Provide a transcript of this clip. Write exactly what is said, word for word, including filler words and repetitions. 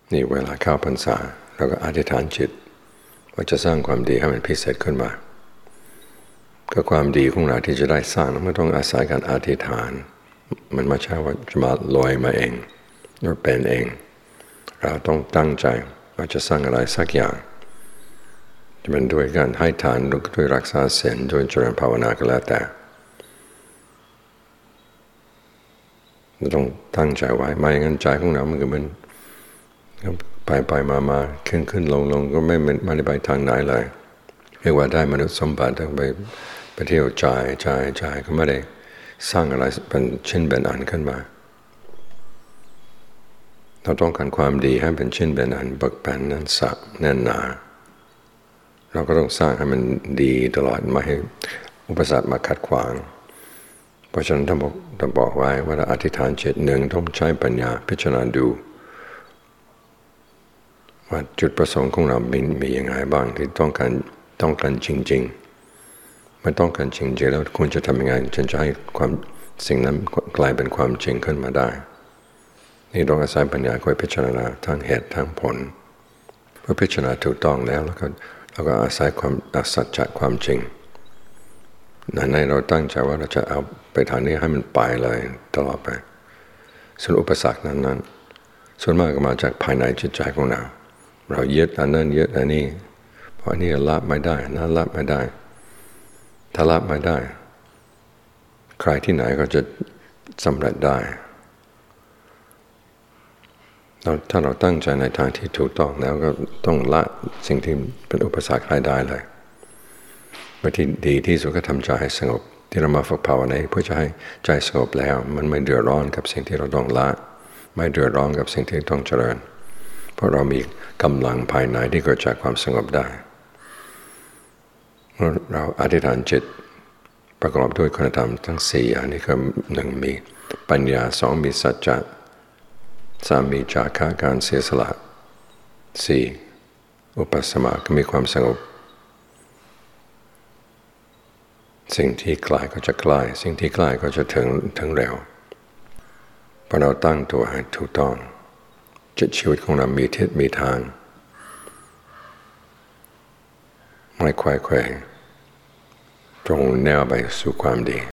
นี่เวลาเข้าพรรษาเราก็อธิษฐานจิตว่าจะสร้างความดีให้มันพิเศษขึ้นมาก็ความดีของเราที่จะได้สร้างไม่ต้องอาศัยการอธิษฐานมันไม่ใช่ว่าจะมาลอยมาเองหรือเป็นเองเราต้องตั้งใจว่าจะสร้างอะไรสักอย่างจะเป็นด้วยการให้ทานด้วยรักษาศีลด้วยเจริญภาวนาก็แล้วแต่เราต้องตั้งใจไว้ไม่งั้นใจของเรามันก็มันไปไปมามาขึ้นขึ้นลงลงก็ไม่ไม่ได้ไปทางไหนเลยเรียกว่าได้มนุษย์สมบัติต้องไปไปเที่ยวจ่ายจ่ายจ่ายก็ไม่ได้สร้างอะไรเป็นชิ้นเป็นอันขึ้นมาเราต้องการความดีให้เป็นชิ้นเป็นอันเบิกบานนั้นสะแน่นหนาเราก็ต้องสร้างให้มันดีตลอดไม่ให้อุปสรรคมาขัดขวางเพราะฉะนั้นท่านบอกท่านบอกไว้ว่าอธิษฐานจิตหนึ่งต้องใช้ปัญญาพิจารณาดูว่าจุดประสงค์ของเรามีมีอย่างไรบ้างที่ต้องการต้องการจริงๆไม่ต้องการจริงๆแล้วควรจะทำยังไงจนจะให้ความสิ่งนั้นกลายเป็นความจริงขึ้นมาได้นี่ต้องอาศัยปัญญาคอยพิจารณาทั้งเหตุทั้งผลเมื่อพิจารณาถูกต้องแล้วแล้วก็เราก็อาศัยความสัจจะความจริงนั้นให้เราตั้งใจว่าเราจะเอาไปทางนี้ให้มันไปเลยตลอดไปส่วนอุปสรรคนั้นนั้นส่วนมากก็มาจากภายในจิตใจของเราเรายึดอันนั้นยึดอันนี้เพราะนี่ละไม่ได้นั่นละไม่ได้ถ้าละไม่ได้ใครที่ไหนก็จะสำเร็จได้ถ้าเราตั้งใจในทางที่ถูกต้องแล้วก็ต้องละสิ่งที่เป็นอุปสรรคให้ได้เลยวิธีดีที่สุดก็ทำใจให้สงบที่เรามาฝึกภาวนาเพื่อจะให้ใจสงบแล้วมันไม่เดือดร้อนกับสิ่งที่เราต้องละไม่เดือดร้อนกับสิ่งที่ต้องเจริญเพราะเรามีกำลังภายในที่เกิดจากความสงบได้เราอธิษฐานจิตประกอบด้วยคุณธรรมทั้งสี่อันนี้คือหนึ่งมีปัญญาสองมีสัจจะสามมีจาคะการเสียสละสี่อุปสมาก็มีความสงบสิ่งที่ใกล้ก็จะใกล้สิ่งที่ใกล้ก็จะถึงถึงเร็วพอเราตั้งตัวให้ถูกต้องจิตชีวิตของเรามีทิศมีทางไม่ควายแขวงตรงแนวไปสู่ความดี